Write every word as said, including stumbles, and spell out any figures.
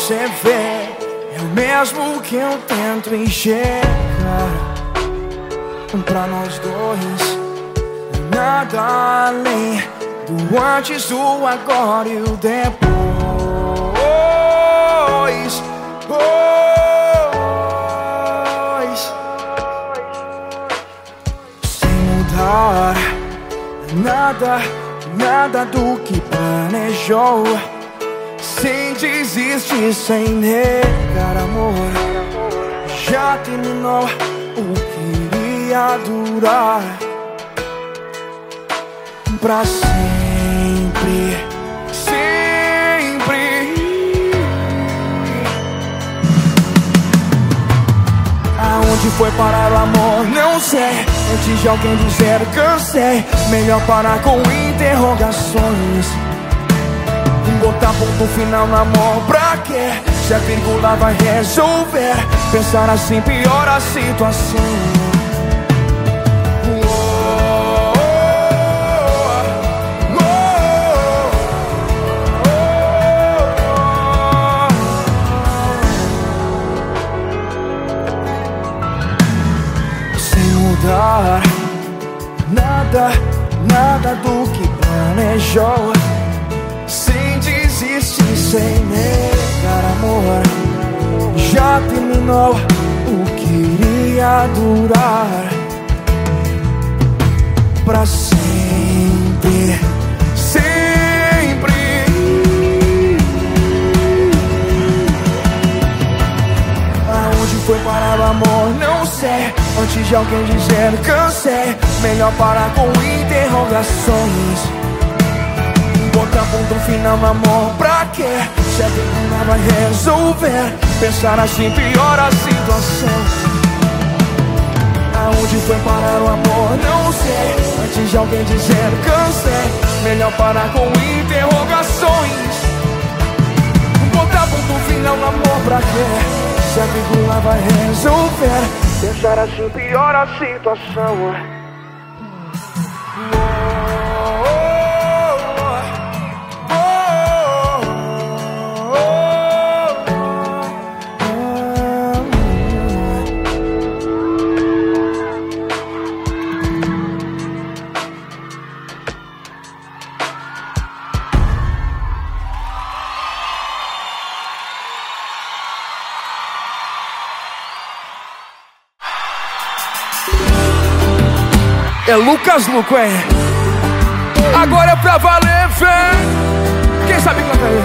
você vê é o mesmo que eu tento enxergar. Pra nós dois, nada além do antes, o agora e o depois. Pois, sem mudar nada, nada do que planejou. Sem desistir, sem negar amor. Já terminou o que iria durar pra sempre, sempre. Aonde foi parar o amor? Não sei. Antes de alguém dizer cansei, melhor parar com interrogações. Botar ponto final no amor pra quê? Se a vírgula vai resolver. Pensar assim piora a situação. Sem mudar nada, nada do que planejou. Sem desistir, sem negar amor. Já terminou o que iria durar pra sempre, sempre. Aonde foi parar o amor? Não sei. Antes de alguém dizer cansei, melhor parar com interrogações. Botar ponto final no amor pra quê? Se a vírgula vai resolver. Pensar assim piora a situação. Aonde foi parar o amor? Não sei. Antes de alguém dizer cansei, melhor parar com interrogações. Botar ponto final no amor pra quê? Se a vírgula vai resolver. Pensar assim piora a situação. É Lucas Luco, hein? Agora é pra valer, vem! Quem sabe cantar aí?